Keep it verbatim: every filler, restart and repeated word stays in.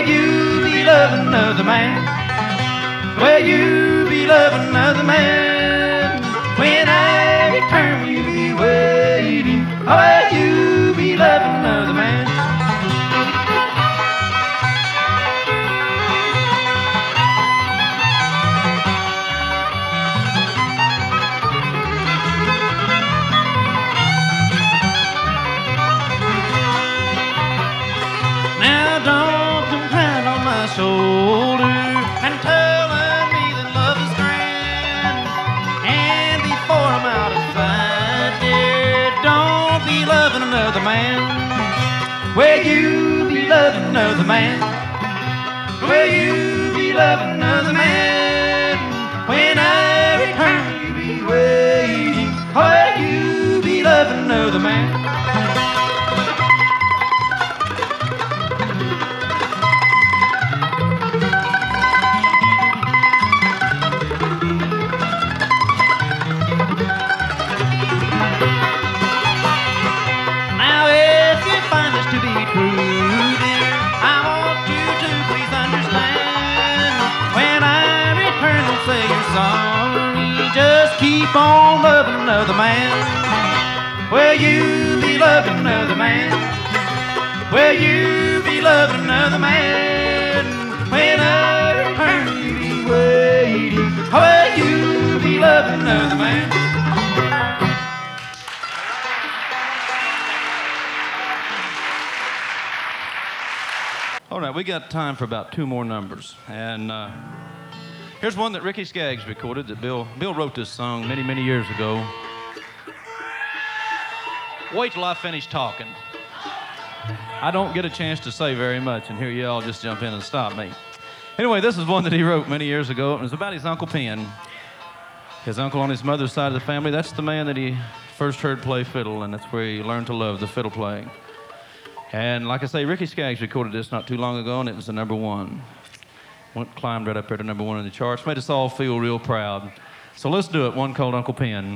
Will you be loving another man? Will you be loving another man? When I return, will you be waiting? Or will you be loving another man? Now don't come crying on my shoulder and telling me that love is grand. And before I'm out of sight, dear, don't be loving another man. Will you be loving another man? Will you be loving another man? When I return, will you be waiting? Or will you be loving another man? To be true, dear, I want you to please understand. When I return, don't say you're sorry. Just keep on loving another man. Will you be loving another man? Will you be loving another man? When I return, will you be waiting? Or will you be loving another man? All right, we got time for about two more numbers. And uh, here's one that Ricky Skaggs recorded that Bill, Bill wrote this song many, many years ago. Wait till I finish talking. I don't get a chance to say very much, and here you all just jump in and stop me. Anyway, this is one that he wrote many years ago. It was about his Uncle Pen. His uncle on his mother's side of the family, that's the man that he first heard play fiddle, and that's where he learned to love the fiddle playing. And like I say, Ricky Skaggs recorded this not too long ago, and it was the number one. Went, climbed right up there to number one in the charts. Made us all feel real proud. So let's do it, one called Uncle Pen.